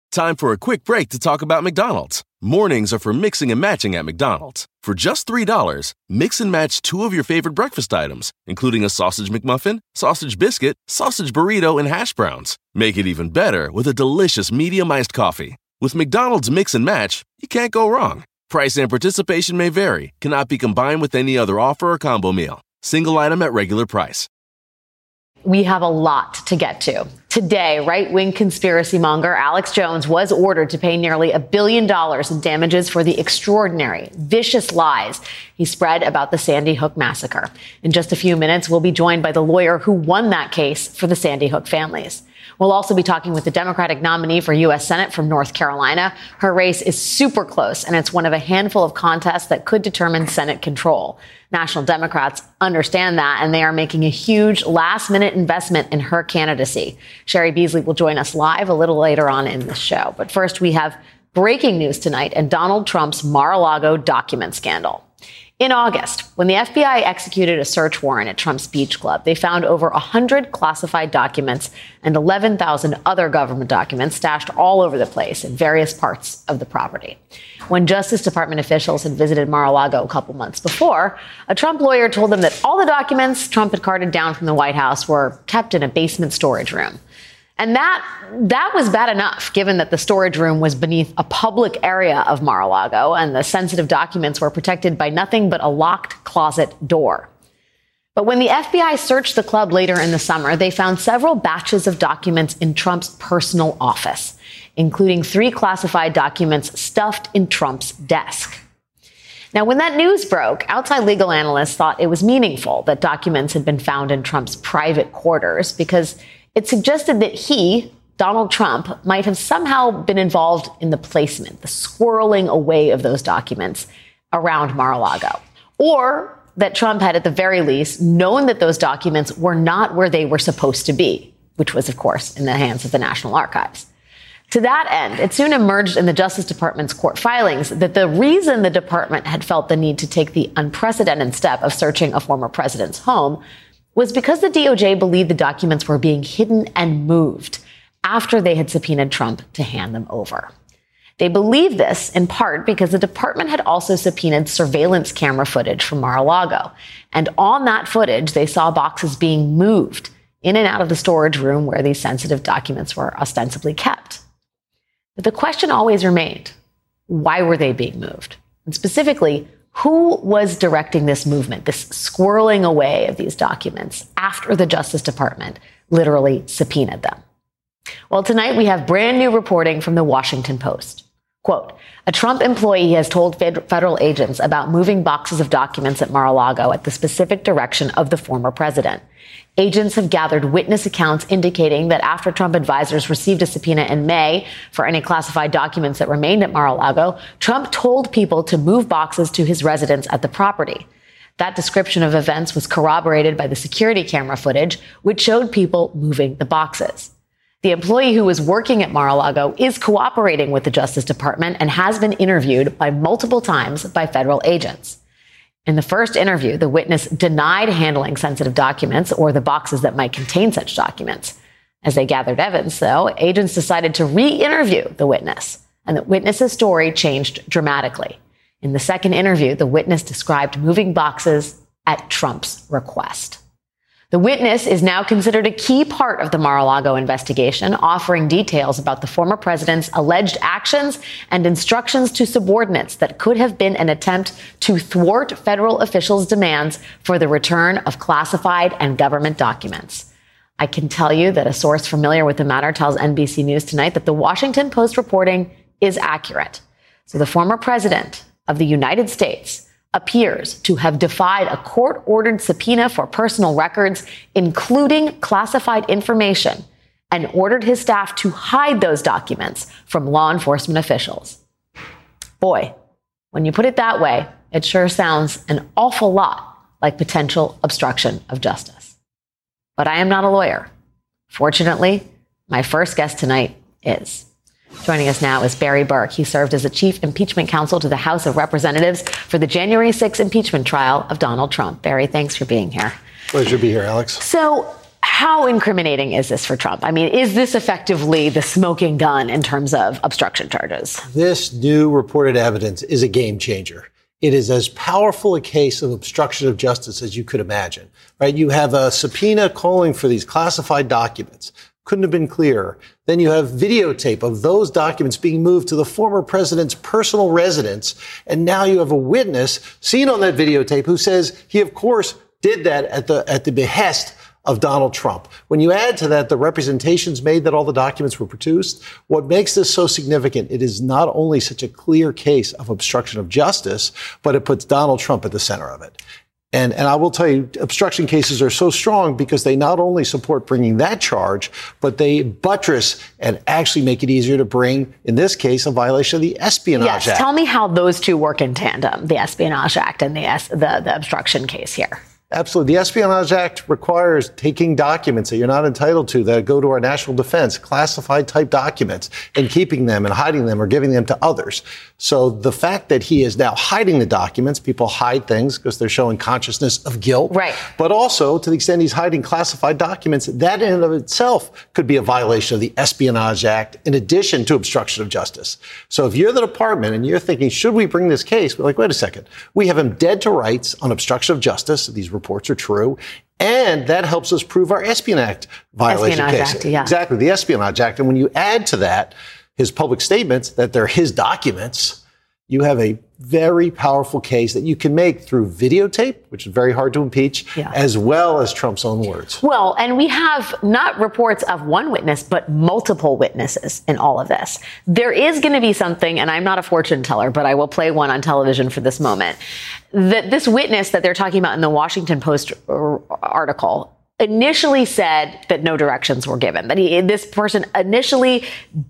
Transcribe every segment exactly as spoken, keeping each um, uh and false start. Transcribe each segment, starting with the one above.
Time for a quick break to talk about McDonald's. Mornings are for mixing and matching at McDonald's. For just three dollars, mix and match two of your favorite breakfast items, including a sausage McMuffin, sausage biscuit, sausage burrito, and hash browns. Make it even better with a delicious medium iced coffee. With McDonald's Mix and Match, you can't go wrong. Price and participation may vary, cannot be combined with any other offer or combo meal. Single item at regular price. We have a lot to get to. Today, right-wing conspiracy monger Alex Jones was ordered to pay nearly a billion dollars in damages for the extraordinary, vicious lies he spread about the Sandy Hook massacre. In just a few minutes, we'll be joined by the lawyer who won that case for the Sandy Hook families. We'll also be talking with the Democratic nominee for U S Senate from North Carolina. Her race is super close, and it's one of a handful of contests that could determine Senate control. National Democrats understand that, and they are making a huge last-minute investment in her candidacy. Sherry Beasley will join us live a little later on in the show. But first, we have breaking news tonight and Donald Trump's Mar-a-Lago document scandal. In August, when the F B I executed a search warrant at Trump's Beach Club, they found over one hundred classified documents and eleven thousand other government documents stashed all over the place in various parts of the property. When Justice Department officials had visited Mar-a-Lago a couple months before, a Trump lawyer told them that all the documents Trump had carted down from the White House were kept in a basement storage room. And that that was bad enough, given that the storage room was beneath a public area of Mar-a-Lago and the sensitive documents were protected by nothing but a locked closet door. But when the F B I searched the club later in the summer, they found several batches of documents in Trump's personal office, including three classified documents stuffed in Trump's desk. Now, when that news broke, outside legal analysts thought it was meaningful that documents had been found in Trump's private quarters because it suggested that he, Donald Trump, might have somehow been involved in the placement, the squirreling away of those documents around Mar-a-Lago. Or that Trump had, at the very least, known that those documents were not where they were supposed to be, which was, of course, in the hands of the National Archives. To that end, it soon emerged in the Justice Department's court filings that the reason the department had felt the need to take the unprecedented step of searching a former president's home was because the D O J believed the documents were being hidden and moved after they had subpoenaed Trump to hand them over. They believed this in part because the department had also subpoenaed surveillance camera footage from Mar-a-Lago. And on that footage, they saw boxes being moved in and out of the storage room where these sensitive documents were ostensibly kept. But the question always remained, why were they being moved? And specifically, who was directing this movement, this squirreling away of these documents after the Justice Department literally subpoenaed them? Well, tonight we have brand new reporting from the Washington Post. Quote, a Trump employee has told federal agents about moving boxes of documents at Mar-a-Lago at the specific direction of the former president. Agents have gathered witness accounts indicating that after Trump advisors received a subpoena in May for any classified documents that remained at Mar-a-Lago, Trump told people to move boxes to his residence at the property. That description of events was corroborated by the security camera footage, which showed people moving the boxes. The employee who was working at Mar-a-Lago is cooperating with the Justice Department and has been interviewed by multiple times by federal agents. In the first interview, the witness denied handling sensitive documents or the boxes that might contain such documents. As they gathered evidence, though, agents decided to re-interview the witness, and the witness's story changed dramatically. In the second interview, the witness described moving boxes at Trump's request. The witness is now considered a key part of the Mar-a-Lago investigation, offering details about the former president's alleged actions and instructions to subordinates that could have been an attempt to thwart federal officials' demands for the return of classified and government documents. I can tell you that a source familiar with the matter tells N B C News tonight that the Washington Post reporting is accurate. So the former president of the United States appears to have defied a court-ordered subpoena for personal records, including classified information, and ordered his staff to hide those documents from law enforcement officials. Boy, when you put it that way, it sure sounds an awful lot like potential obstruction of justice. But I am not a lawyer. Fortunately, my first guest tonight is. Joining us now is Barry Berke. He served as the chief impeachment counsel to the House of Representatives for the January sixth impeachment trial of Donald Trump. Barry, thanks for being here. Pleasure to be here, Alex. So How incriminating is this for Trump? I mean, is this effectively the smoking gun in terms of obstruction charges? This new reported evidence is a game changer. It is as powerful a case of obstruction of justice as you could imagine, right? You have a subpoena calling for these classified documents. Couldn't have been clearer. Then you have videotape of those documents being moved to the former president's personal residence. And now you have a witness seen on that videotape who says he, of course, did that at the, at the behest of Donald Trump. When you add to that the representations made that all the documents were produced, what makes this so significant, it is not only such a clear case of obstruction of justice, but it puts Donald Trump at the center of it. And, and I will tell you, obstruction cases are so strong because they not only support bringing that charge, but they buttress and actually make it easier to bring, in this case, a violation of the Espionage yes, Act. Tell me how those two work in tandem, the Espionage Act and the, the, the obstruction case here. Absolutely. The Espionage Act requires taking documents that you're not entitled to that go to our national defense, classified type documents, and keeping them and hiding them or giving them to others. So the fact that he is now hiding the documents, people hide things because they're showing consciousness of guilt. Right. But also, to the extent he's hiding classified documents, that in and of itself could be a violation of the Espionage Act in addition to obstruction of justice. So if you're the department and you're thinking, should we bring this case? We're like, wait a second. We have him dead to rights on obstruction of justice. These reports are true. And that helps us prove our Espionage Act violation Espionage case. Act, yeah. Exactly, the Espionage Act. And when you add to that his public statements that they're his documents, you have a very powerful case that you can make through videotape, which is very hard to impeach, yeah. as well as Trump's own words. Well, and we have not reports of one witness, but multiple witnesses in all of this. There is going to be something, and I'm not a fortune teller, but I will play one on television for this moment, that this witness that they're talking about in the Washington Post article initially said that no directions were given, that he, this person initially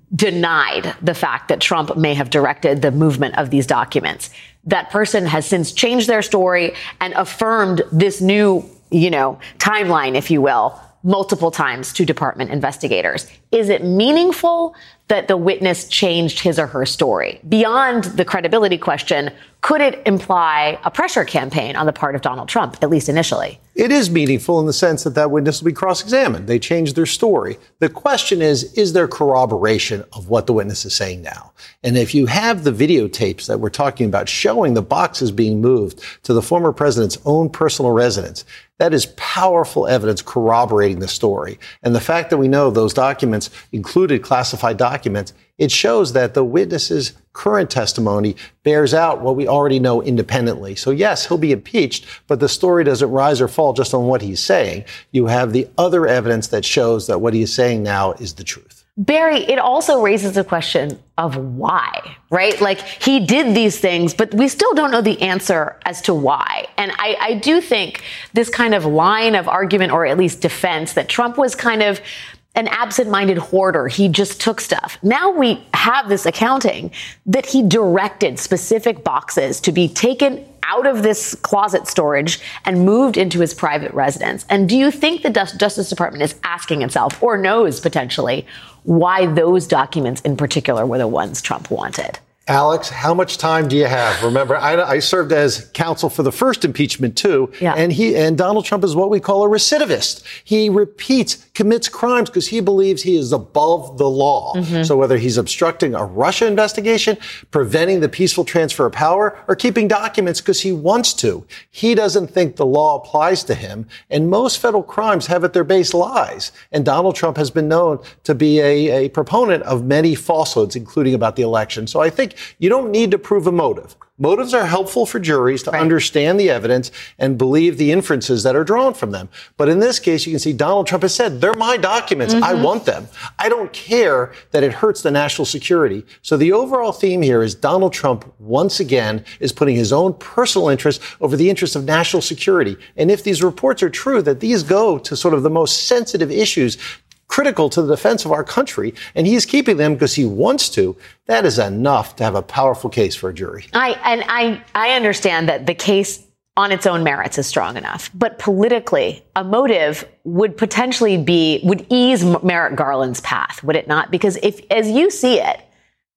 denied the fact that Trump may have directed the movement of these documents. That person has since changed their story and affirmed this new, you know, timeline, if you will, multiple times to department investigators. Is it meaningful that the witness changed his or her story? Beyond the credibility question, could it imply a pressure campaign on the part of Donald Trump, at least initially? It is meaningful in the sense that that witness will be cross-examined. They changed their story. The question is, is there corroboration of what the witness is saying now? And if you have the videotapes that we're talking about showing the boxes being moved to the former president's own personal residence, that is powerful evidence corroborating the story. And the fact that we know those documents included classified documents, it shows that the witness's current testimony bears out what we already know independently. So yes, he'll be impeached, but the story doesn't rise or fall just on what he's saying. You have the other evidence that shows that what he is saying now is the truth. Barry, it also raises a question of why, right? Like, he did these things, but we still don't know the answer as to why. And I, I do think this kind of line of argument, or at least defense, that Trump was kind of an absent-minded hoarder. He just took stuff. Now we have this accounting that he directed specific boxes to be taken out of this closet storage and moved into his private residence. And do you think the Justice Department is asking itself, or knows potentially, why those documents in particular were the ones Trump wanted? Alex, how much time do you have? Remember, I, I served as counsel for the first impeachment, too. Yeah. And he and Donald Trump is what we call a recidivist. He repeats, commits crimes because he believes he is above the law. Mm-hmm. So whether he's obstructing a Russia investigation, preventing the peaceful transfer of power, or keeping documents because he wants to, he doesn't think the law applies to him. And most federal crimes have at their base lies. And Donald Trump has been known to be a, a proponent of many falsehoods, including about the election. So I think you don't need to prove a motive. Motives are helpful for juries to right. understand the evidence and believe the inferences that are drawn from them. But in this case, you can see Donald Trump has said, they're my documents. Mm-hmm. I want them. I don't care that it hurts the national security. So the overall theme here is Donald Trump, once again, is putting his own personal interest over the interest of national security. And if these reports are true, that these go to sort of the most sensitive issues critical to the defense of our country, and he's keeping them because he wants to, that is enough to have a powerful case for a jury. I and I I understand that the case on its own merits is strong enough, but politically, a motive would potentially be, would ease Merrick Garland's path, would it not? Because if, as you see it,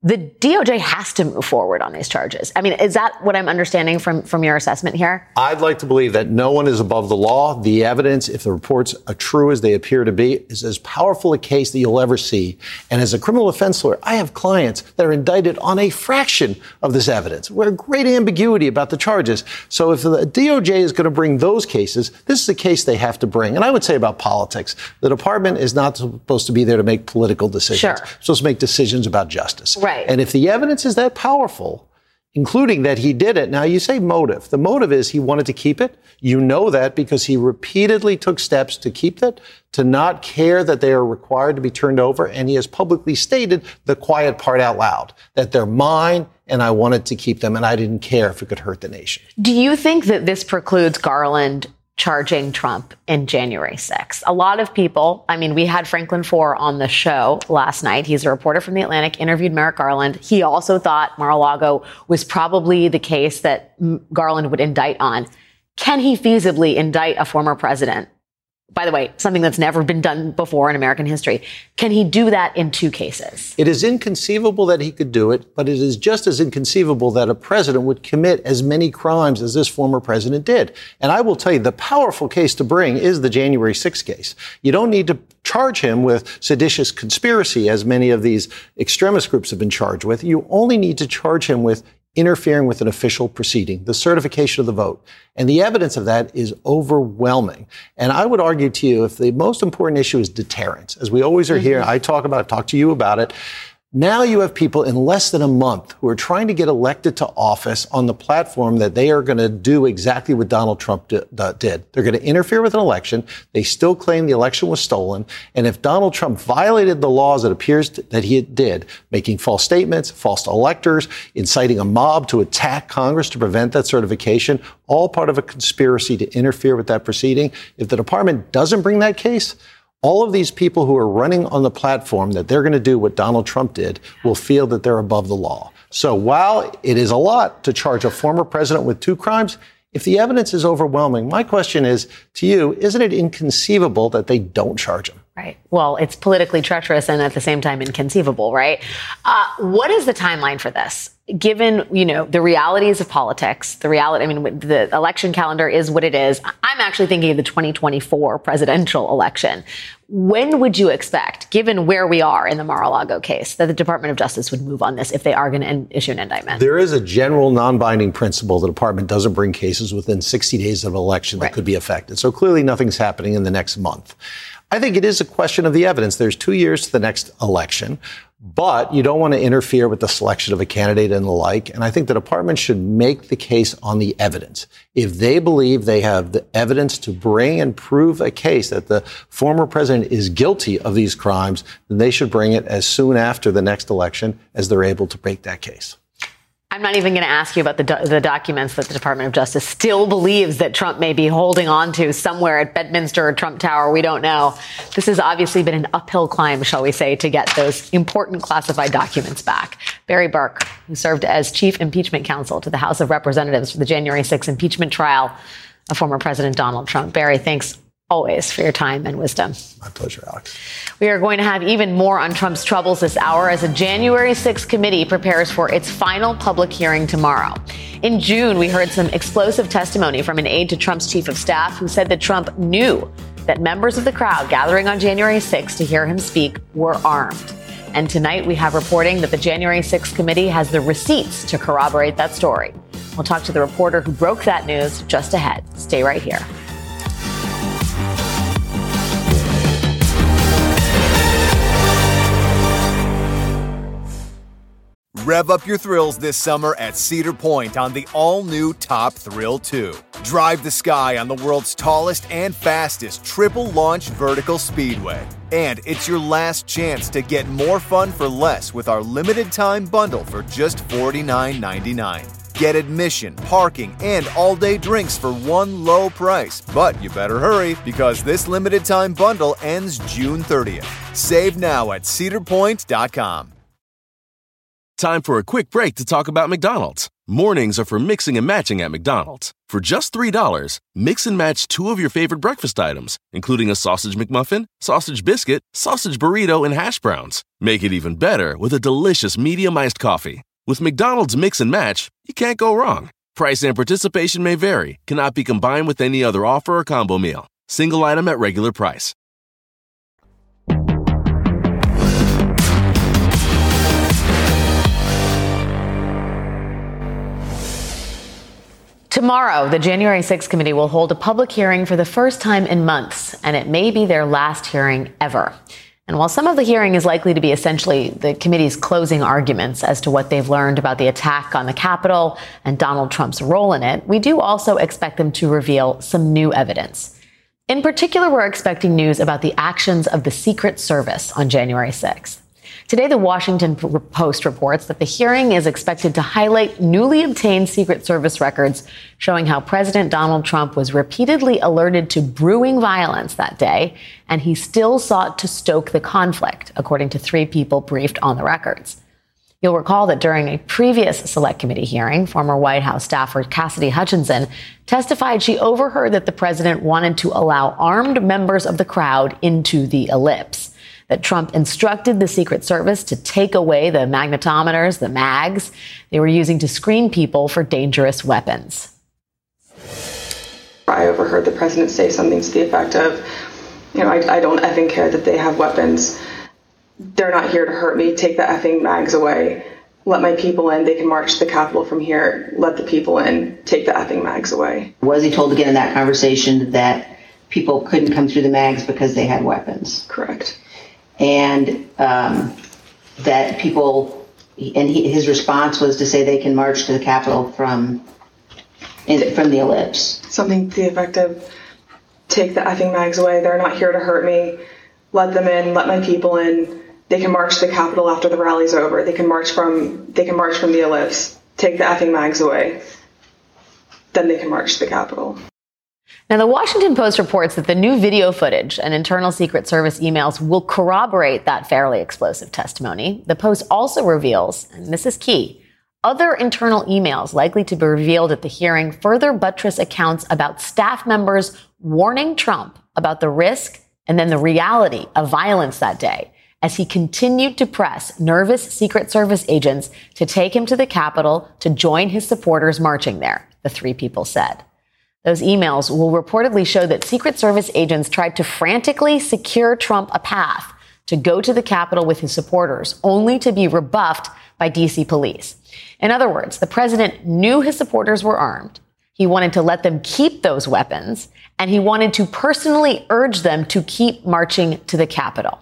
the D O J has to move forward on these charges. I mean, is that what I'm understanding from, from your assessment here? I'd like to believe that no one is above the law. The evidence, if the reports are true as they appear to be, is as powerful a case that you'll ever see. And as a criminal defense lawyer, I have clients that are indicted on a fraction of this evidence. We're great ambiguity about the charges. So if the D O J is going to bring those cases, this is a case they have to bring. And I would say about politics, the department is not supposed to be there to make political decisions. Sure. It's supposed to make decisions about justice. Right. And if the evidence is that powerful, including that he did it. Now, you say motive. The motive is he wanted to keep it. You know that because he repeatedly took steps to keep it, to not care that they are required to be turned over. And he has publicly stated the quiet part out loud, that they're mine and I wanted to keep them and I didn't care if it could hurt the nation. Do you think that this precludes Garland charging Trump in January sixth? A lot of people, I mean, we had Franklin Foer on the show last night. He's a reporter from The Atlantic, interviewed Merrick Garland. He also thought Mar-a-Lago was probably the case that Garland would indict on. Can he feasibly indict a former president? By the way, something that's never been done before in American history. Can he do that in two cases? It is inconceivable that he could do it, but it is just as inconceivable that a president would commit as many crimes as this former president did. And I will tell you, the powerful case to bring is the January sixth case. You don't need to charge him with seditious conspiracy, as many of these extremist groups have been charged with. You only need to charge him with interfering with an official proceeding, the certification of the vote. And the evidence of that is overwhelming. And I would argue to you, if the most important issue is deterrence, as we always are mm-hmm. here, I talk about, talk to you about it. Now you have people in less than a month who are trying to get elected to office on the platform that they are going to do exactly what Donald Trump did. They're going to interfere with an election. They still claim the election was stolen. And if Donald Trump violated the laws it appears that he did, making false statements, false electors, inciting a mob to attack Congress to prevent that certification, all part of a conspiracy to interfere with that proceeding, if the department doesn't bring that case, all of these people who are running on the platform that they're going to do what Donald Trump did will feel that they're above the law. So while it is a lot to charge a former president with two crimes, if the evidence is overwhelming, my question is to you, isn't it inconceivable that they don't charge him? Right. Well, it's politically treacherous and at the same time inconceivable, right? Uh, what is the timeline for this? Given, you know, the realities of politics, the reality, I mean, the election calendar is what it is. I'm actually thinking of the twenty twenty-four presidential election. When would you expect, given where we are in the Mar-a-Lago case, that the Department of Justice would move on this if they are going to issue an indictment? There is a general non-binding principle. The department doesn't bring cases within sixty days of an election that right. could be affected. So clearly nothing's happening in the next month. I think it is a question of the evidence. There's two years to the next election, but you don't want to interfere with the selection of a candidate and the like. And I think the department should make the case on the evidence. If they believe they have the evidence to bring and prove a case that the former president is guilty of these crimes, then they should bring it as soon after the next election as they're able to make that case. I'm not even going to ask you about the, do- the documents that the Department of Justice still believes that Trump may be holding on to somewhere at Bedminster or Trump Tower. We don't know. This has obviously been an uphill climb, shall we say, to get those important classified documents back. Barry Berke, who served as chief impeachment counsel to the House of Representatives for the January sixth impeachment trial of former President Donald Trump. Barry, thanks always for your time and wisdom. My pleasure, Alex. We are going to have even more on Trump's troubles this hour as a January sixth committee prepares for its final public hearing tomorrow. In June, we heard some explosive testimony from an aide to Trump's chief of staff who said that Trump knew that members of the crowd gathering on January sixth to hear him speak were armed. And tonight we have reporting that the January sixth committee has the receipts to corroborate that story. We'll talk to the reporter who broke that news just ahead. Stay right here. Rev up your thrills this summer at Cedar Point on the all-new Top Thrill two. Drive the sky on the world's tallest and fastest triple-launch vertical speedway. And it's your last chance to get more fun for less with our limited-time bundle for just forty-nine ninety-nine. Get admission, parking, and all-day drinks for one low price. But you better hurry, because this limited-time bundle ends June thirtieth. Save now at cedar point dot com. Time for a quick break to talk about McDonald's. Mornings are for mixing and matching at McDonald's. For just three dollars, mix and match two of your favorite breakfast items, including a sausage McMuffin, sausage biscuit, sausage burrito, and hash browns. Make it even better with a delicious medium-iced coffee. With McDonald's Mix and Match, you can't go wrong. Price and participation may vary. Cannot be combined with any other offer or combo meal. Single item at regular price. Tomorrow, the January sixth committee will hold a public hearing for the first time in months, and it may be their last hearing ever. And while some of the hearing is likely to be essentially the committee's closing arguments as to what they've learned about the attack on the Capitol and Donald Trump's role in it, we do also expect them to reveal some new evidence. In particular, we're expecting news about the actions of the Secret Service on January sixth. Today, the Washington Post reports that the hearing is expected to highlight newly obtained Secret Service records showing how President Donald Trump was repeatedly alerted to brewing violence that day, and he still sought to stoke the conflict, according to three people briefed on the records. You'll recall that during a previous Select Committee hearing, former White House staffer Cassidy Hutchinson testified she overheard that the president wanted to allow armed members of the crowd into the ellipse, that Trump instructed the Secret Service to take away the magnetometers, the mags, they were using to screen people for dangerous weapons. I overheard the president say something to the effect of, you know, I, I don't effing care that they have weapons. They're not here to hurt me. Take the effing mags away. Let my people in. They can march to the Capitol from here. Let the people in. Take the effing mags away. Was he told again in that conversation that people couldn't come through the mags because they had weapons? Correct. And um, that people, and he, his response was to say they can march to the Capitol from in, from the ellipse. Something to the effect of, take the effing mags away. They're not here to hurt me. Let them in. Let my people in. They can march to the Capitol after the rally's over. They can march from. They can march from the ellipse. Take the effing mags away. Then they can march to the Capitol. Now, the Washington Post reports that the new video footage and internal Secret Service emails will corroborate that fairly explosive testimony. The Post also reveals, and this is key, other internal emails likely to be revealed at the hearing further buttress accounts about staff members warning Trump about the risk and then the reality of violence that day as he continued to press nervous Secret Service agents to take him to the Capitol to join his supporters marching there, the three people said. Those emails will reportedly show that Secret Service agents tried to frantically secure Trump a path to go to the Capitol with his supporters, only to be rebuffed by D C police. In other words, the president knew his supporters were armed. He wanted to let them keep those weapons, and he wanted to personally urge them to keep marching to the Capitol.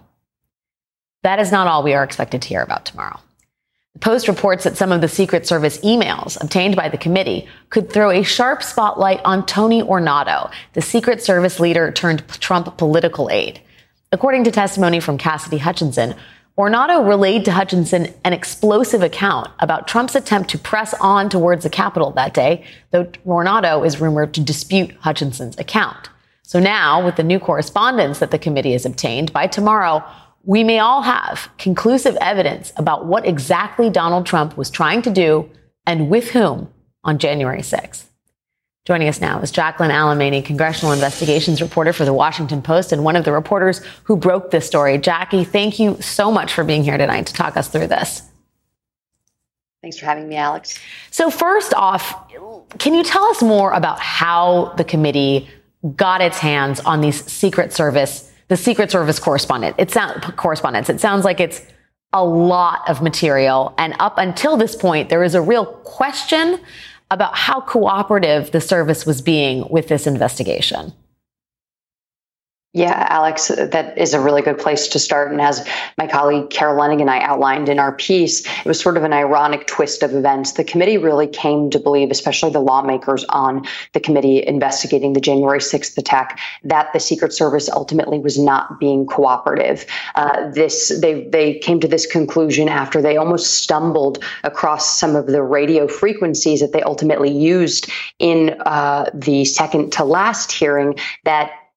That is not all we are expected to hear about tomorrow. The Post reports that some of the Secret Service emails obtained by the committee could throw a sharp spotlight on Tony Ornato, the Secret Service leader turned Trump political aide. According to testimony from Cassidy Hutchinson, Ornato relayed to Hutchinson an explosive account about Trump's attempt to press on towards the Capitol that day, though Ornato is rumored to dispute Hutchinson's account. So now, with the new correspondence that the committee has obtained, by tomorrow, we may all have conclusive evidence about what exactly Donald Trump was trying to do and with whom on January sixth. Joining us now is Jacqueline Alemany, congressional investigations reporter for The Washington Post and one of the reporters who broke this story. Jackie, thank you so much for being here tonight to talk us through this. Thanks for having me, Alex. So first off, can you tell us more about how the committee got its hands on these Secret Service The Secret Service correspondent. It sounds correspondence. It sounds like it's a lot of material. And up until this point, there is a real question about how cooperative the service was being with this investigation. Yeah, Alex, that is a really good place to start. And as my colleague Carol Leonnig and I outlined in our piece, it was sort of an ironic twist of events. The committee really came to believe, especially the lawmakers on the committee investigating the January sixth attack, that the Secret Service ultimately was not being cooperative. Uh, this they they came to this conclusion after they almost stumbled across some of the radio frequencies that they ultimately used in uh, the second to last hearing that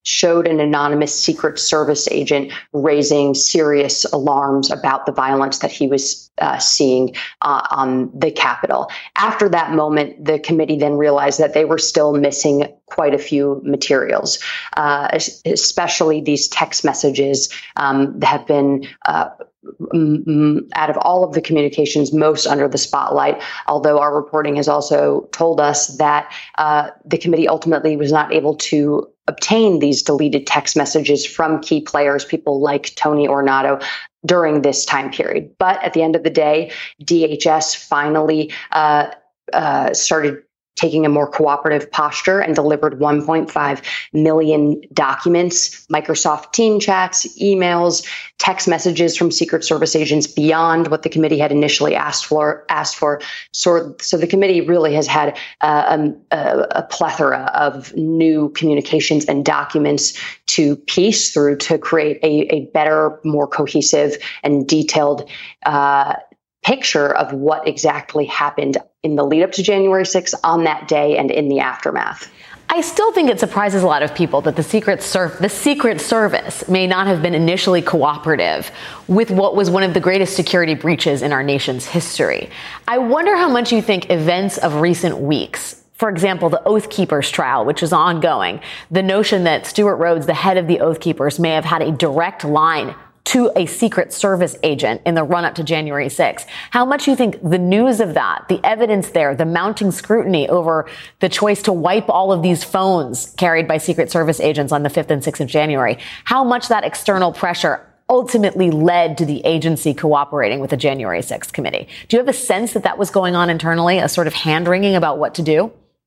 showed an anonymous Secret Service agent raising serious alarms about the violence that he was uh, seeing uh, on the Capitol. After that moment, the committee then realized that they were still missing quite a few materials, uh, especially these text messages um, that have been uh, out of all of the communications most under the spotlight, although our reporting has also told us that uh, the committee ultimately was not able to obtain these deleted text messages from key players, people like Tony Ornato, during this time period. But at the end of the day, D H S finally uh, uh, started taking a more cooperative posture and delivered one point five million documents, Microsoft Team chats, emails, text messages from Secret Service agents beyond what the committee had initially asked for. Asked for. So, so the committee really has had uh, a, a plethora of new communications and documents to piece through to create a, a better, more cohesive and detailed uh, picture of what exactly happened in the lead up to January sixth, on that day, and in the aftermath. I still think it surprises a lot of people that the Secret Ser- the Secret Service may not have been initially cooperative with what was one of the greatest security breaches in our nation's history. I wonder how much you think events of recent weeks, for example, the Oath Keepers trial, which is ongoing, the notion that Stewart Rhodes, the head of the Oath Keepers, may have had a direct line to a Secret Service agent in the run-up to January sixth. How much you think the news of that, the evidence there, the mounting scrutiny over the choice to wipe all of these phones carried by Secret Service agents on the fifth and sixth of January, how much that external pressure ultimately led to the agency cooperating with the January sixth committee? Do you have a sense that that was going on internally, a sort of hand-wringing about what to do?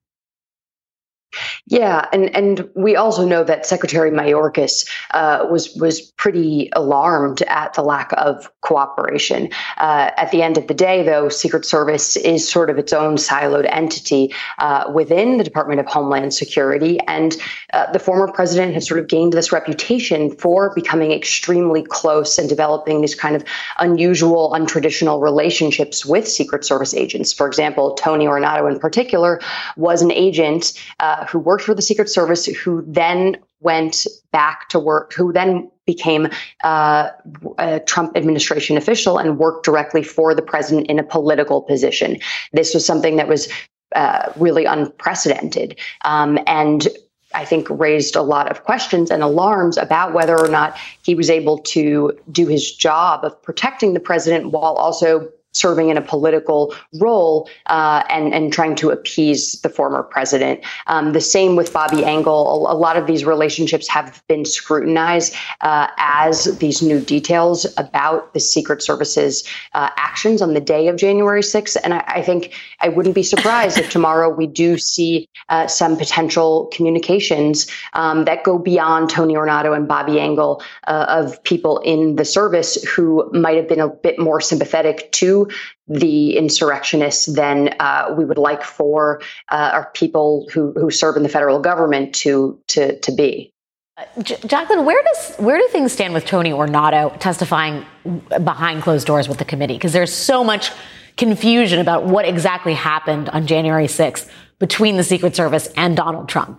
Yeah, and, and we also know that Secretary Mayorkas uh, was was pretty alarmed at the lack of cooperation. Uh, at the end of the day, though, Secret Service is sort of its own siloed entity uh, within the Department of Homeland Security, and uh, the former president has sort of gained this reputation for becoming extremely close and developing these kind of unusual, untraditional relationships with Secret Service agents. For example, Tony Ornato in particular was an agent uh, who worked for the Secret Service, who then went back to work, who then became uh, a Trump administration official and worked directly for the president in a political position. This was something that was uh, really unprecedented. Um, and I think raised a lot of questions and alarms about whether or not he was able to do his job of protecting the president while also serving in a political role uh, and, and trying to appease the former president. Um, the same with Bobby Engel. A, a lot of these relationships have been scrutinized uh, as these new details about the Secret Service's uh, actions on the day of January sixth. And I, I think I wouldn't be surprised if tomorrow we do see uh, some potential communications um, that go beyond Tony Ornato and Bobby Engel uh, of people in the service who might have been a bit more sympathetic to the insurrectionists than uh, we would like for uh, our people who, who serve in the federal government to to to be. Uh, J- Jacqueline, where does where do things stand with Tony Ornato testifying behind closed doors with the committee? Because there's so much confusion about what exactly happened on January sixth between the Secret Service and Donald Trump.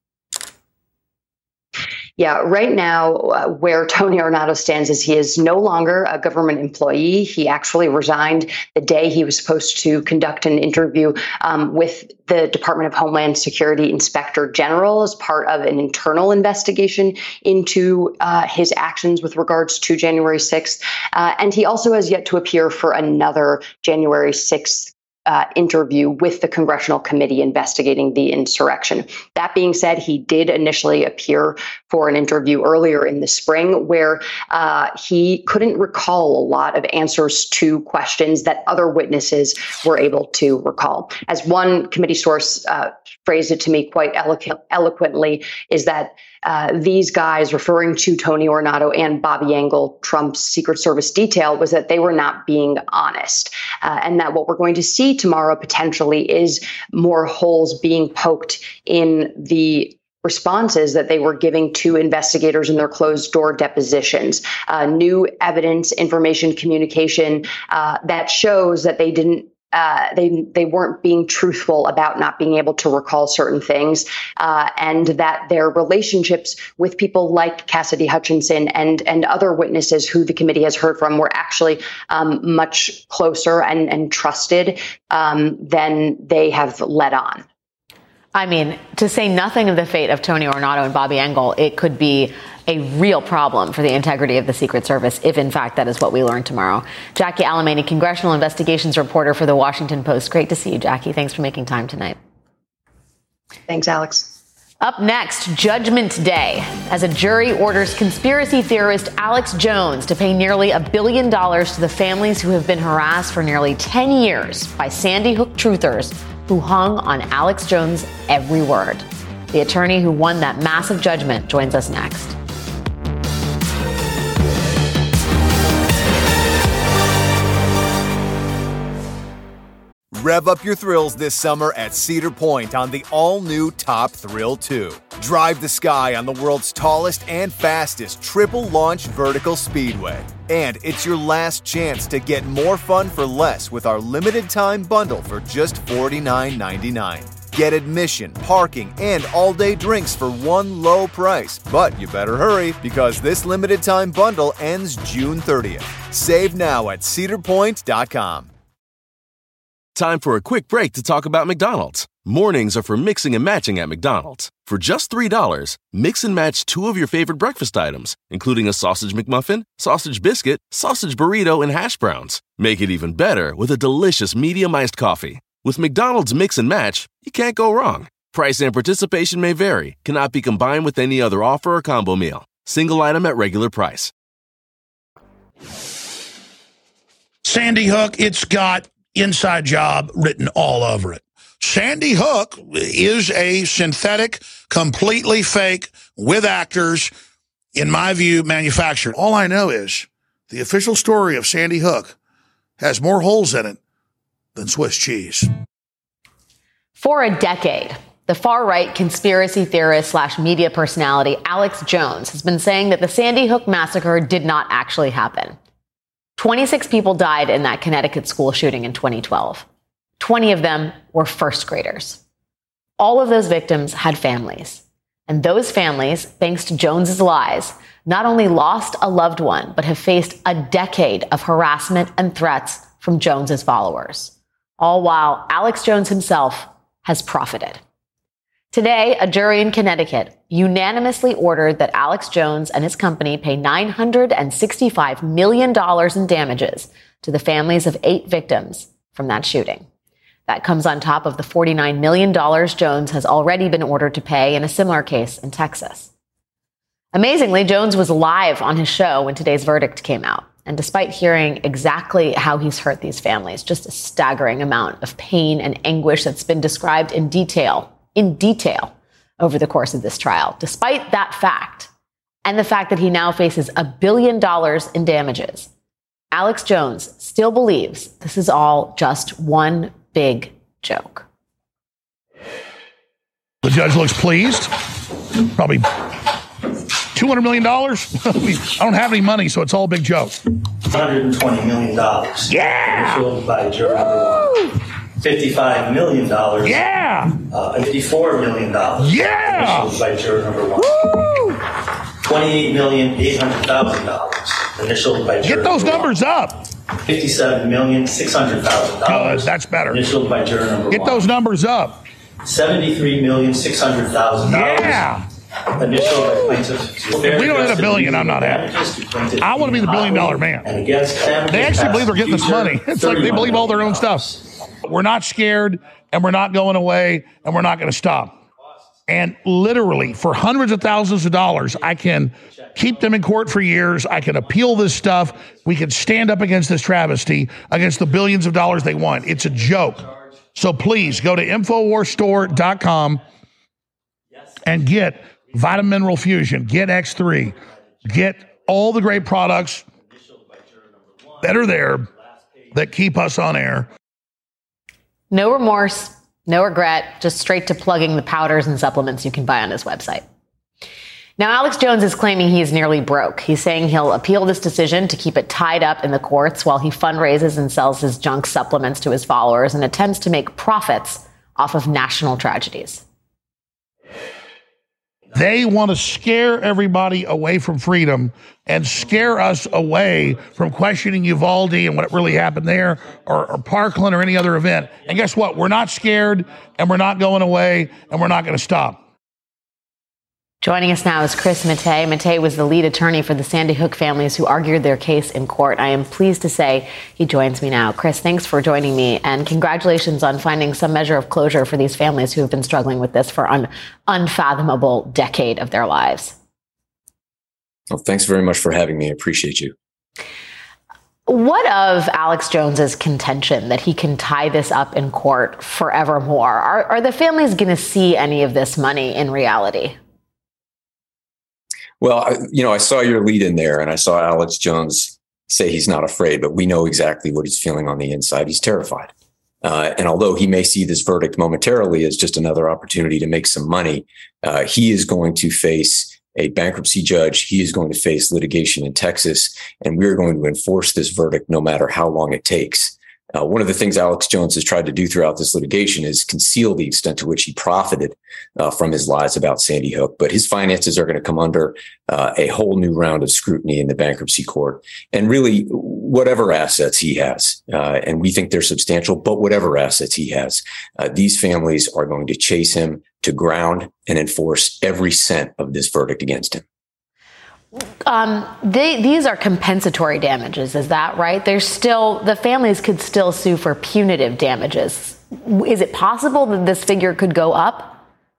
Yeah, right now, uh, where Tony Ornato stands is he is no longer a government employee. He actually resigned the day he was supposed to conduct an interview um, with the Department of Homeland Security Inspector General as part of an internal investigation into uh, his actions with regards to January sixth. Uh, and he also has yet to appear for another January sixth Uh, interview with the congressional committee investigating the insurrection. That being said, he did initially appear for an interview earlier in the spring where uh, he couldn't recall a lot of answers to questions that other witnesses were able to recall. As one committee source uh, phrased it to me quite eloqu- eloquently, is that Uh, these guys, referring to Tony Ornato and Bobby Engel, Trump's Secret Service detail, was that they were not being honest. Uh, and that what we're going to see tomorrow potentially is more holes being poked in the responses that they were giving to investigators in their closed door depositions. Uh, new evidence, information, communication uh, that shows that they didn't Uh, they they weren't being truthful about not being able to recall certain things, uh, and that their relationships with people like Cassidy Hutchinson and and other witnesses who the committee has heard from were actually um, much closer and, and trusted um, than they have let on. I mean, to say nothing of the fate of Tony Ornato and Bobby Engel, it could be a real problem for the integrity of the Secret Service, if in fact that is what we learn tomorrow. Jackie Alamany, congressional investigations reporter for the Washington Post. Great to see you, Jackie. Thanks for making time tonight. Thanks, Alex. Up next, Judgment Day, as a jury orders conspiracy theorist Alex Jones to pay nearly a billion dollars to the families who have been harassed for nearly ten years by Sandy Hook truthers who hung on Alex Jones' every word. The attorney who won that massive judgment joins us next. Rev up your thrills this summer at Cedar Point on the all-new Top Thrill two. Drive the sky on the world's tallest and fastest triple-launch vertical speedway. And it's your last chance to get more fun for less with our limited-time bundle for just forty-nine ninety-nine. Get admission, parking, and all-day drinks for one low price. But you better hurry, because this limited-time bundle ends June thirtieth. Save now at cedar point dot com. Time for a quick break to talk about McDonald's. Mornings are for mixing and matching at McDonald's. For just three dollars, mix and match two of your favorite breakfast items, including a sausage McMuffin, sausage biscuit, sausage burrito, and hash browns. Make it even better with a delicious medium iced coffee. With McDonald's Mix and Match, you can't go wrong. Price and participation may vary, cannot be combined with any other offer or combo meal. Single item at regular price. Sandy Hook, it's got inside job written all over it. Sandy Hook is a synthetic, completely fake, with actors, in my view, manufactured. All I know is the official story of Sandy Hook has more holes in it than Swiss cheese. For a decade, the far-right conspiracy theorist slash media personality Alex Jones has been saying that the Sandy Hook massacre did not actually happen. twenty-six people died in that Connecticut school shooting in twenty twelve. twenty of them were first graders. All of those victims had families. And those families, thanks to Jones's lies, not only lost a loved one, but have faced a decade of harassment and threats from Jones's followers. All while Alex Jones himself has profited. Today, a jury in Connecticut unanimously ordered that Alex Jones and his company pay nine hundred sixty-five million dollars in damages to the families of eight victims from that shooting. That comes on top of the forty-nine million dollars Jones has already been ordered to pay in a similar case in Texas. Amazingly, Jones was live on his show when today's verdict came out. And despite hearing exactly how he's hurt these families, just a staggering amount of pain and anguish that's been described in detail in detail over the course of this trial. Despite that fact, and the fact that he now faces a billion dollars in damages, Alex Jones still believes this is all just one big joke. The judge looks pleased. Probably two hundred million dollars. I don't have any money, so it's all a big joke. one hundred twenty million dollars. Yeah! Initialed by juror number one. fifty-five million dollars. Yeah! Uh, fifty-four million dollars. Yeah! Initialed by juror number one. Woo! twenty-eight million eight hundred thousand dollars. Initialed by juror Get those number numbers one. up. fifty-seven million six hundred thousand dollars. Good, that's better. Initialed by juror number Get one. those numbers up. seventy-three million six hundred thousand dollars. Yeah! Initialed by plaintiff. If we don't hit a billion, I'm not happy. I want to be the billion dollar man. And against them, They actually believe they're getting this money. It's like they believe all their own stuff. We're not scared, and we're not going away, and we're not going to stop. And literally, for hundreds of thousands of dollars, I can keep them in court for years. I can appeal this stuff. We can stand up against this travesty, against the billions of dollars they want. It's a joke. So please go to infowars store dot com and get Vitamin Mineral Fusion, get X three, get all the great products that are there that keep us on air. No remorse, no regret, just straight to plugging the powders and supplements you can buy on his website. Now, Alex Jones is claiming he is nearly broke. He's saying he'll appeal this decision to keep it tied up in the courts while he fundraises and sells his junk supplements to his followers and attempts to make profits off of national tragedies. They want to scare everybody away from freedom and scare us away from questioning Uvalde and what really happened there, or, or Parkland or any other event. And guess what? We're not scared, and we're not going away, and we're not going to stop. Joining us now is Chris Matei. Matei was the lead attorney for the Sandy Hook families who argued their case in court. I am pleased to say he joins me now. Chris, thanks for joining me, and congratulations on finding some measure of closure for these families who have been struggling with this for an unfathomable decade of their lives. Well, thanks very much for having me. I appreciate you. What of Alex Jones's contention that he can tie this up in court forevermore? Are, are the families going to see any of this money in reality? Well, I, you know, I saw your lead in there, and I saw Alex Jones say he's not afraid, but we know exactly what he's feeling on the inside. He's terrified. Uh, and although he may see this verdict momentarily as just another opportunity to make some money, uh, he is going to face a bankruptcy judge. He is going to face litigation in Texas, and we're going to enforce this verdict no matter how long it takes. Uh, one of the things Alex Jones has tried to do throughout this litigation is conceal the extent to which he profited uh, from his lies about Sandy Hook. But his finances are going to come under uh, a whole new round of scrutiny in the bankruptcy court. And really, whatever assets he has, uh, and we think they're substantial, but whatever assets he has, uh, these families are going to chase him to ground and enforce every cent of this verdict against him. Um, they, these are compensatory damages, is that right? There's still, the families could still sue for punitive damages. Is it possible that this figure could go up?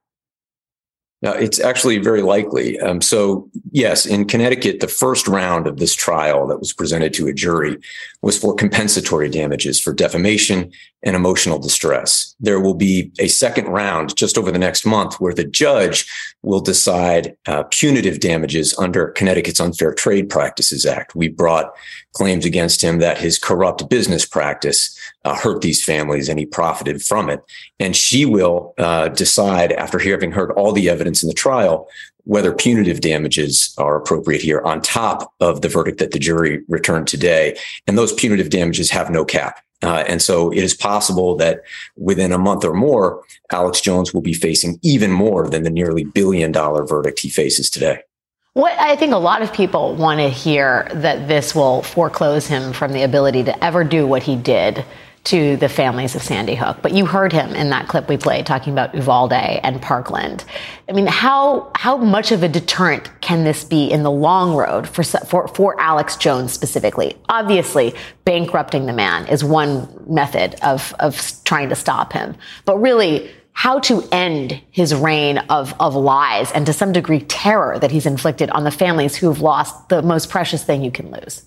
Uh, it's actually very likely. Um, so, yes, in Connecticut, the first round of this trial that was presented to a jury was for compensatory damages for defamation and emotional distress. There will be a second round just over the next month where the judge will decide uh, punitive damages under Connecticut's Unfair Trade Practices Act. We brought claims against him that his corrupt business practice uh, hurt these families and he profited from it. And she will uh, decide, after having heard all the evidence in the trial, whether punitive damages are appropriate here on top of the verdict that the jury returned today. And those punitive damages have no cap. Uh, and so it is possible that within a month or more, Alex Jones will be facing even more than the nearly billion dollar verdict he faces today. What I think a lot of people want to hear that this will foreclose him from the ability to ever do what he did to the families of Sandy Hook. But you heard him in that clip we played talking about Uvalde and Parkland. I mean, how how much of a deterrent can this be in the long road for for, for Alex Jones specifically? Obviously, bankrupting the man is one method of, of trying to stop him. But really, how to end his reign of, of lies and to some degree terror that he's inflicted on the families who have lost the most precious thing you can lose.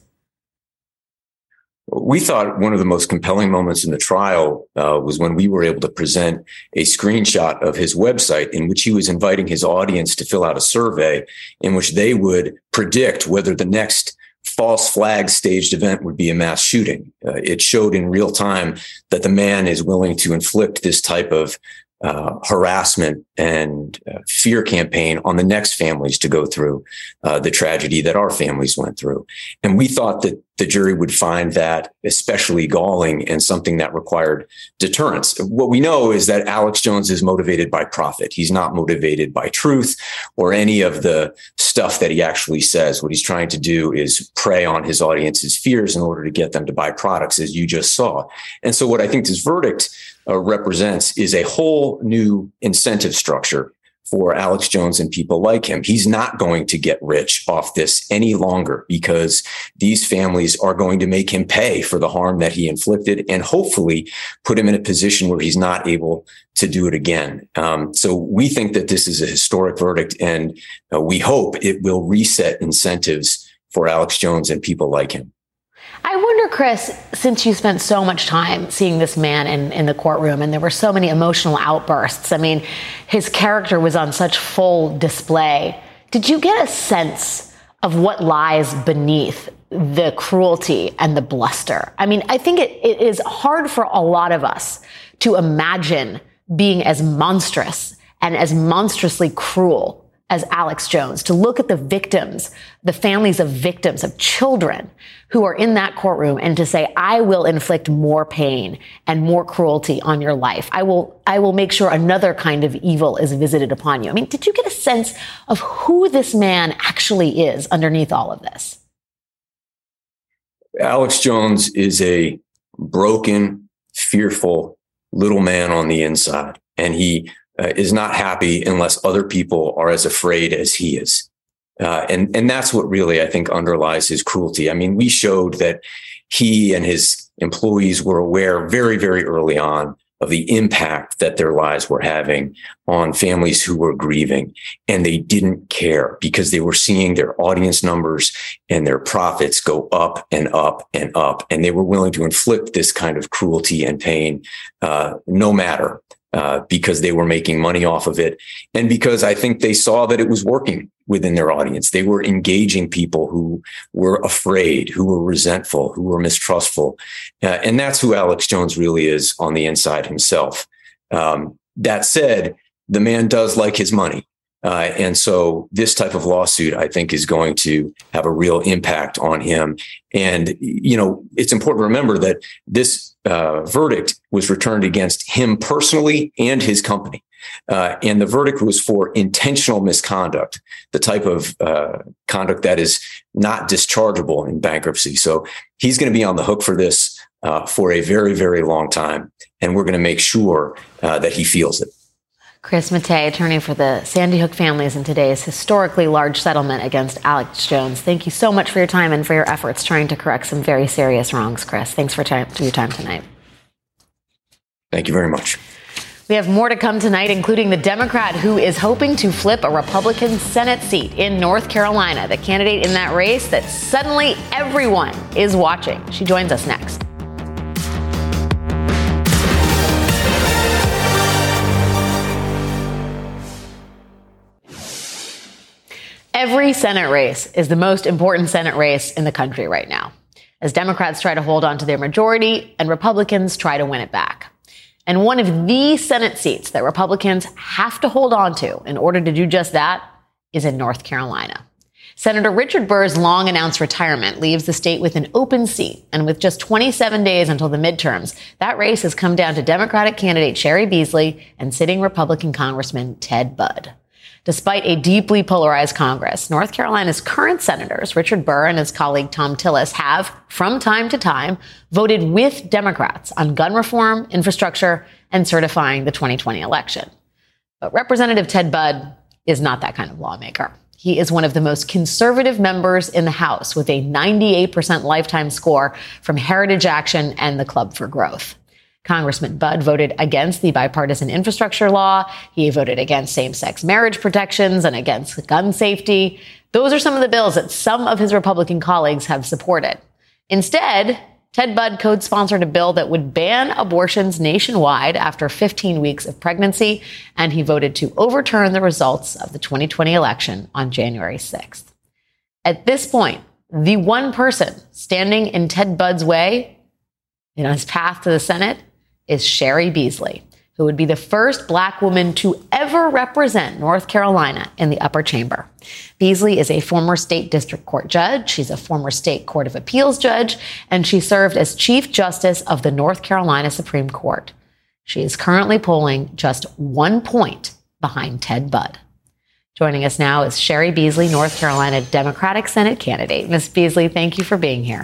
We thought one of the most compelling moments in the trial uh, was when we were able to present a screenshot of his website in which he was inviting his audience to fill out a survey in which they would predict whether the next false flag staged event would be a mass shooting. Uh, it showed in real time that the man is willing to inflict this type of Uh, harassment and uh, fear campaign on the next families to go through uh, the tragedy that our families went through. And we thought that the jury would find that especially galling and something that required deterrence. What we know is that Alex Jones is motivated by profit. He's not motivated by truth or any of the stuff that he actually says. What he's trying to do is prey on his audience's fears in order to get them to buy products, as you just saw. And so what I think this verdict Uh, represents is a whole new incentive structure for Alex Jones and people like him. He's not going to get rich off this any longer because these families are going to make him pay for the harm that he inflicted and hopefully put him in a position where he's not able to do it again. Um, so we think that this is a historic verdict, and uh, we hope it will reset incentives for Alex Jones and people like him. I wonder, Chris, since you spent so much time seeing this man in, in the courtroom and there were so many emotional outbursts, I mean, his character was on such full display. Did you get a sense of what lies beneath the cruelty and the bluster? I mean, I think it, it is hard for a lot of us to imagine being as monstrous and as monstrously cruel as Alex Jones, to look at the victims, the families of victims, of children who are in that courtroom, and to say, I will inflict more pain and more cruelty on your life. I will, I will make sure another kind of evil is visited upon you. I mean, did you get a sense of who this man actually is underneath all of this? Alex Jones is a broken, fearful little man on the inside, and he uh, is not happy unless other people are as afraid as he is. Uh, and, and that's what really, I think, underlies his cruelty. I mean, we showed that he and his employees were aware very, very early on of the impact that their lives were having on families who were grieving. And they didn't care because they were seeing their audience numbers and their profits go up and up and up. And they were willing to inflict this kind of cruelty and pain, uh, no matter, uh, because they were making money off of it. And because I think they saw that it was working within their audience. They were engaging people who were afraid, who were resentful, who were mistrustful. Uh, and that's who Alex Jones really is on the inside himself. Um, that said, the man does like his money. Uh, and so this type of lawsuit, I think, is going to have a real impact on him. And, you know, it's important to remember that this uh, verdict was returned against him personally and his company. Uh, and the verdict was for intentional misconduct, the type of uh, conduct that is not dischargeable in bankruptcy. So he's going to be on the hook for this uh, for a very, very long time. And we're going to make sure uh, that he feels it. Chris Mate, attorney for the Sandy Hook families in today's historically large settlement against Alex Jones. Thank you so much for your time and for your efforts trying to correct some very serious wrongs, Chris. Thanks for, time, for your time tonight. Thank you very much. We have more to come tonight, including the Democrat who is hoping to flip a Republican Senate seat in North Carolina, the candidate in that race that suddenly everyone is watching. She joins us next. Every Senate race is the most important Senate race in the country right now, as Democrats try to hold on to their majority and Republicans try to win it back. And one of the Senate seats that Republicans have to hold on to in order to do just that is in North Carolina. Senator Richard Burr's long announced retirement leaves the state with an open seat. And with just twenty-seven days until the midterms, that race has come down to Democratic candidate Cheri Beasley and sitting Republican Congressman Ted Budd. Despite a deeply polarized Congress, North Carolina's current senators, Richard Burr and his colleague Thom Tillis, have, from time to time, voted with Democrats on gun reform, infrastructure, and certifying the twenty twenty election. But Representative Ted Budd is not that kind of lawmaker. He is one of the most conservative members in the House, with a ninety-eight percent lifetime score from Heritage Action and the Club for Growth. Congressman Budd voted against the bipartisan infrastructure law. He voted against same-sex marriage protections and against gun safety. Those are some of the bills that some of his Republican colleagues have supported. Instead, Ted Budd co-sponsored a bill that would ban abortions nationwide after fifteen weeks of pregnancy, and he voted to overturn the results of the twenty twenty election on January sixth. At this point, the one person standing in Ted Budd's way, in his path to the Senate, is Cheri Beasley, who would be the first Black woman to ever represent North Carolina in the upper chamber. Beasley is a former state district court judge. She's a former state court of appeals judge, and she served as Chief Justice of the North Carolina Supreme Court. She is currently polling just one point behind Ted Budd. Joining us now is Cheri Beasley, North Carolina Democratic Senate candidate. Miz Beasley, thank you for being here.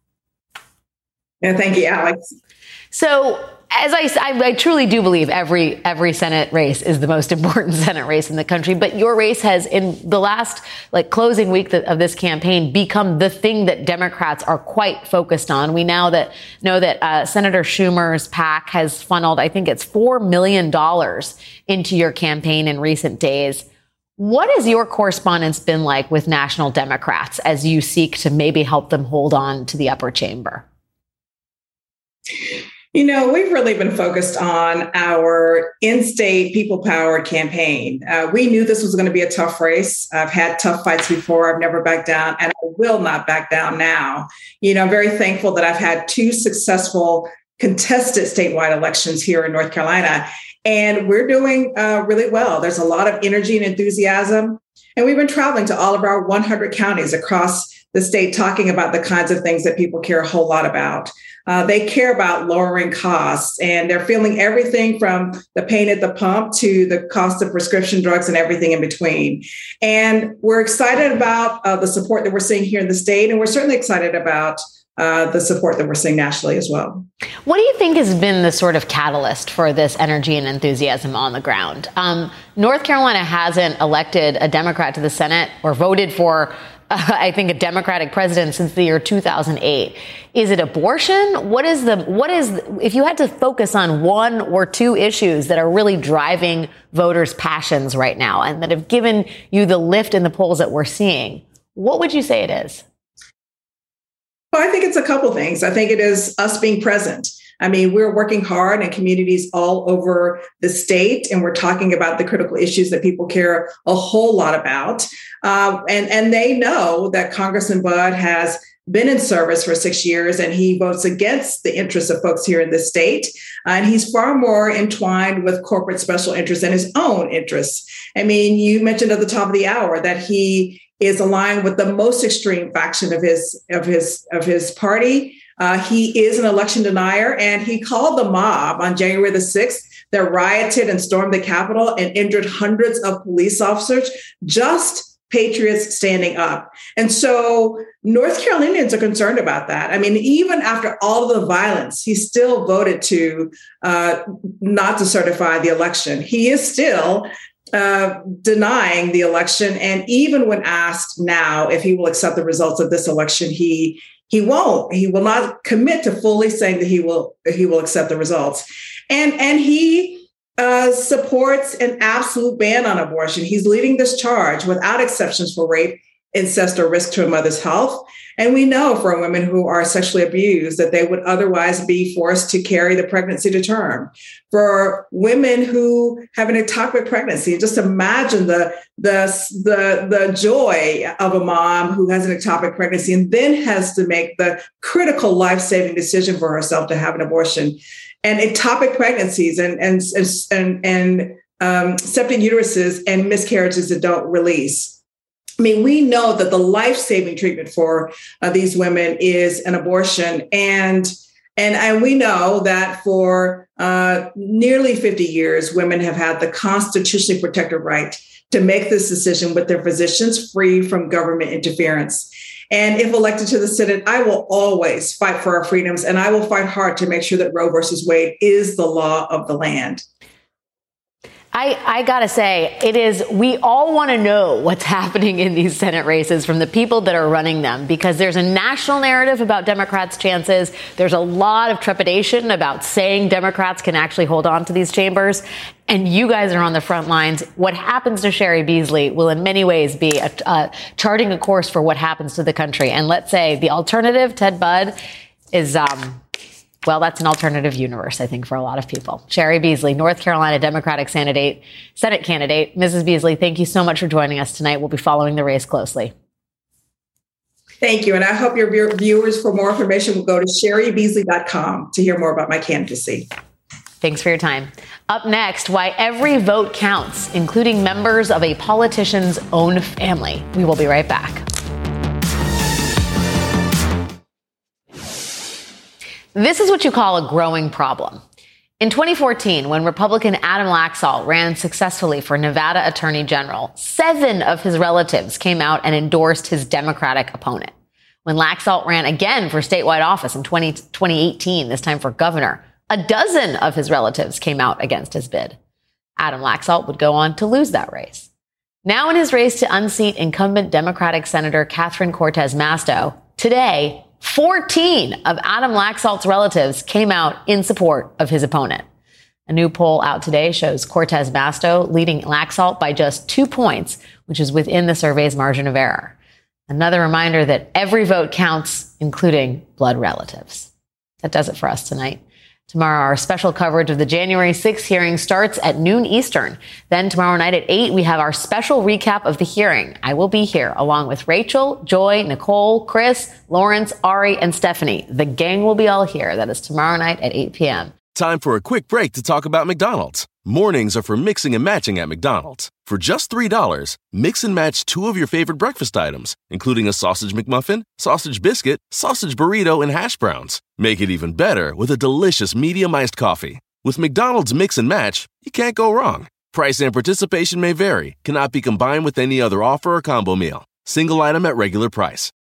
Yeah, thank you, Alex. So, as I, I, I truly do believe every every Senate race is the most important Senate race in the country. But your race has, in the last like closing week of this campaign, become the thing that Democrats are quite focused on. We now that know that uh, Senator Schumer's PAC has funneled, I think it's four million dollars into your campaign in recent days. What has your correspondence been like with national Democrats as you seek to maybe help them hold on to the upper chamber? You know, we've really been focused on our in-state people-powered campaign. Uh, we knew this was going to be a tough race. I've had tough fights before. I've never backed down, and I will not back down now. You know, I'm very thankful that I've had two successful contested statewide elections here in North Carolina, and we're doing uh, really well. There's a lot of energy and enthusiasm. And we've been traveling to all of our one hundred counties across the state, talking about the kinds of things that people care a whole lot about. Uh, they care about lowering costs, and they're feeling everything from the pain at the pump to the cost of prescription drugs and everything in between. And we're excited about uh, the support that we're seeing here in the state, and we're certainly excited about uh, the support that we're seeing nationally as well. What do you think has been the sort of catalyst for this energy and enthusiasm on the ground? Um, North Carolina hasn't elected a Democrat to the Senate or voted for I think a Democratic president since the year two thousand eight. Is it abortion? What is the, what is, if you had to focus on one or two issues that are really driving voters' passions right now and that have given you the lift in the polls that we're seeing, what would you say it is? Well, I think it's a couple things. I think it is us being present. I mean, we're working hard in communities all over the state, and we're talking about the critical issues that people care a whole lot about. Uh, and, and they know that Congressman Budd has been in service for six years, and he votes against the interests of folks here in the state. Uh, and he's far more entwined with corporate special interests than his own interests. I mean, you mentioned at the top of the hour that he is aligned with the most extreme faction of his of his of his party. Uh, he is an election denier, and he called the mob on January the sixth that rioted and stormed the Capitol and injured hundreds of police officers, just patriots standing up. And so North Carolinians are concerned about that. I mean, even after all of the violence, he still voted to uh, not to certify the election. He is still Uh, denying the election. And even when asked now if he will accept the results of this election, he he won't. He will not commit to fully saying that he will he will accept the results. And, and he uh, supports an absolute ban on abortion. He's leading this charge without exceptions for rape, incest, or risk to a mother's health. And we know for women who are sexually abused that they would otherwise be forced to carry the pregnancy to term. For women who have an ectopic pregnancy, just imagine the, the, the, the joy of a mom who has an ectopic pregnancy and then has to make the critical life-saving decision for herself to have an abortion. And ectopic pregnancies and, and, and, and um, septic uteruses and miscarriages that don't release. I mean, we know that the life-saving treatment for uh, these women is an abortion. And, and, and we know that for uh, nearly fifty years, women have had the constitutionally protected right to make this decision with their physicians free from government interference. And if elected to the Senate, I will always fight for our freedoms, and I will fight hard to make sure that Roe versus Wade is the law of the land. I, I got to say, it is, we all want to know what's happening in these Senate races from the people that are running them, because there's a national narrative about Democrats' chances. There's a lot of trepidation about saying Democrats can actually hold on to these chambers. And you guys are on the front lines. What happens to Cheri Beasley will in many ways be a, uh, charting a course for what happens to the country. And let's say the alternative, Ted Budd, is... Um, Well, that's an alternative universe, I think, for a lot of people. Cheri Beasley, North Carolina Democratic candidate, Senate candidate. Missus Beasley, thank you so much for joining us tonight. We'll be following the race closely. Thank you. And I hope your viewers, for more information, will go to cheri beasley dot com to hear more about my candidacy. Thanks for your time. Up next, why every vote counts, including members of a politician's own family. We will be right back. This is what you call a growing problem. In twenty fourteen, when Republican Adam Laxalt ran successfully for Nevada Attorney General, seven of his relatives came out and endorsed his Democratic opponent. When Laxalt ran again for statewide office in twenty eighteen, this time for governor, a dozen of his relatives came out against his bid. Adam Laxalt would go on to lose that race. Now in his race to unseat incumbent Democratic Senator Catherine Cortez Masto, today, fourteen of Adam Laxalt's relatives came out in support of his opponent. A new poll out today shows Cortez Masto leading Laxalt by just two points, which is within the survey's margin of error. Another reminder that every vote counts, including blood relatives. That does it for us tonight. Tomorrow, our special coverage of the January sixth hearing starts at noon Eastern. Then tomorrow night at eight, we have our special recap of the hearing. I will be here along with Rachel, Joy, Nicole, Chris, Lawrence, Ari, and Stephanie. The gang will be all here. That is tomorrow night at eight p.m. Time for a quick break to talk about McDonald's. Mornings are for mixing and matching at McDonald's. For just three dollars, mix and match two of your favorite breakfast items, including a sausage McMuffin, sausage biscuit, sausage burrito, and hash browns. Make it even better with a delicious medium iced coffee. With McDonald's Mix and Match, you can't go wrong. Price and participation may vary, cannot be combined with any other offer or combo meal. Single item at regular price.